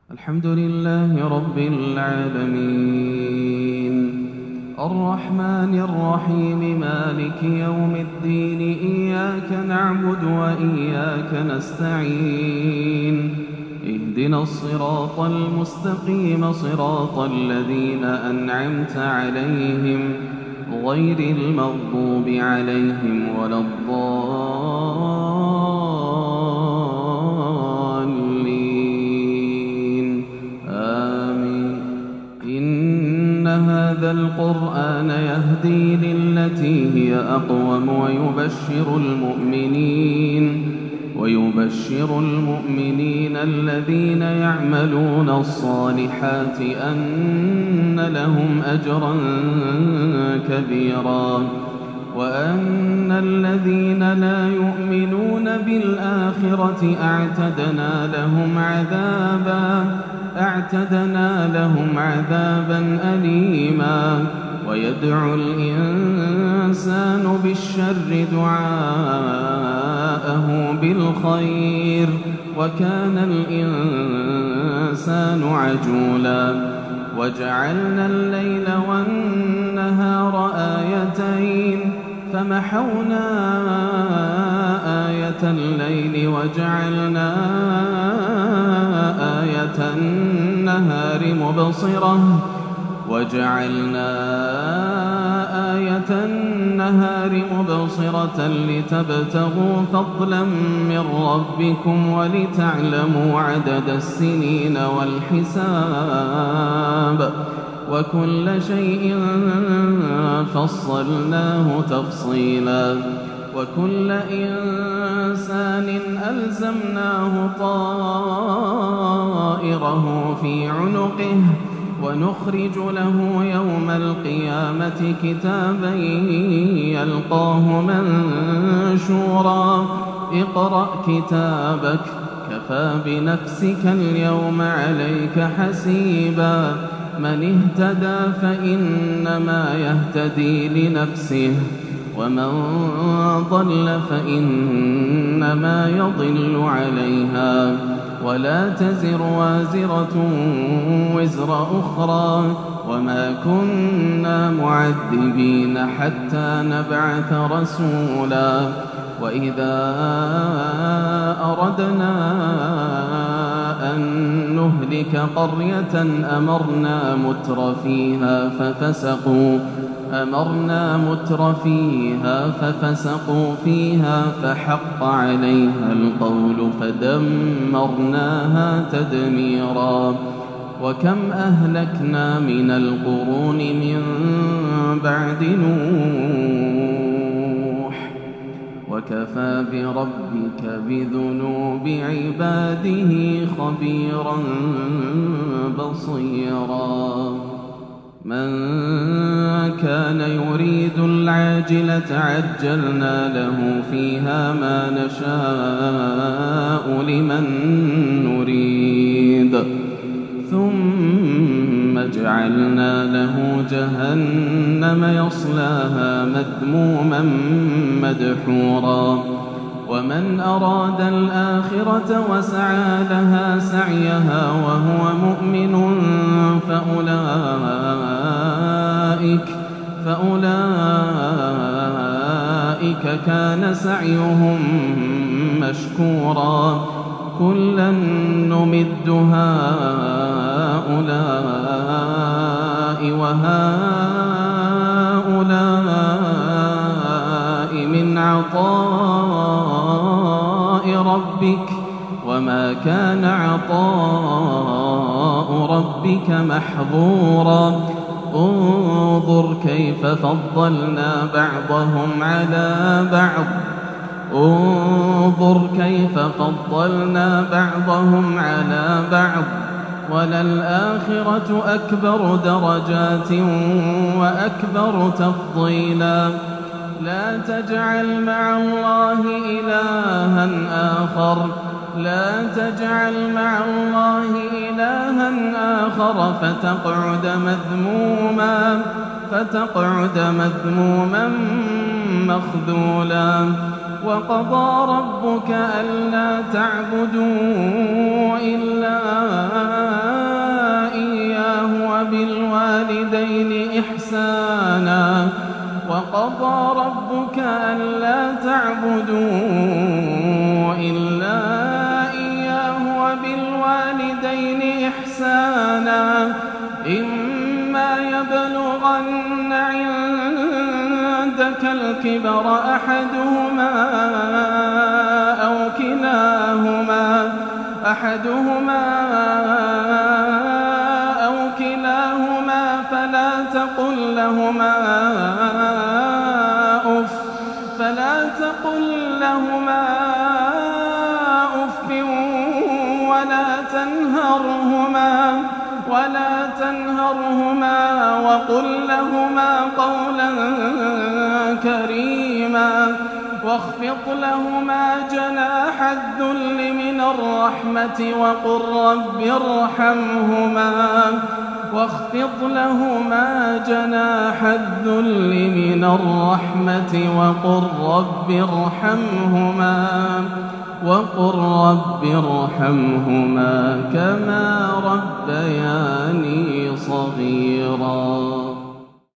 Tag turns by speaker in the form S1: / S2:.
S1: الحمد لله رب العالمين الرحمن الرحيم مالك يوم الدين إياك نعبد وإياك نستعين اهدنا الصراط المستقيم صراط الذين أنعمت عليهم غير المغضوب عليهم ولا الضالين آمين. إن هذا القرآن يهدي للتي هي أقوم ويبشر المؤمنين الذين يعملون الصالحات أن لهم أجرا كبيرا وأن الذين لا يؤمنون بالآخرة أعتدنا لهم عذابا أليما. ويدعو الإنسان بالشر دعاءه بالخير وكان الإنسان عجولا. وجعلنا الليل والنهار آيتين فمحونا آية الليل وجعلنا آية النهار مبصرة لتبتغوا فضلا من ربكم ولتعلموا عدد السنين والحساب وكل شيء فصلناه تفصيلا. وكل إنسان ألزمناه طائره في عنقه ونخرج له يوم القيامة كتابا يلقاه منشورا. اقرأ كتابك كفى بنفسك اليوم عليك حسيبا. من اهتدى فإنما يهتدي لنفسه ومن ضل فإنما يضل عليها ولا تزر وازرة وزر أخرى وما كنا معذبين حتى نبعث رسولا. وإذا أردنا أن نهلك قرية أمرنا متر فيها ففسقوا فيها فحق عليها القول فدمرناها تدميرا. وكم أهلكنا من القرون من بعد نوح وكفى بربك بذنوب عباده خبيرا بصيرا. من كان يريد العاجلة عجلنا له فيها ما نشاء لمن نريد ثم جعلنا له جهنم يصلاها مذموما مدحورا. ومن أراد الآخرة وسعى لها سعيها وهو مؤمن فأولئك كان سعيهم مشكورا. كلا نمد هؤلاء وهؤلاء من عطاء ربك وما كان عطاء ربك محظورا. انظر كيف فضلنا بعضهم على بعض وللآخرة أكبر درجات وأكبر تفضيلا. لا تجعل مع الله إلها آخر فتقعد مذموما مخذولا. وقضى ربك ألا تعبدوا إلا وقضى ربك ألا تعبدوا إلا إياه وبالوالدين إحسانا إما يبلغن عندك الكبر أحدهما أو كلاهما فلا تقل لهما أف ولا تنهرهما وقل لهما قولا كريما واخفض لهما جناح الذل من الرحمة وقل رب ارحمهما وقل رب ارحمهما كما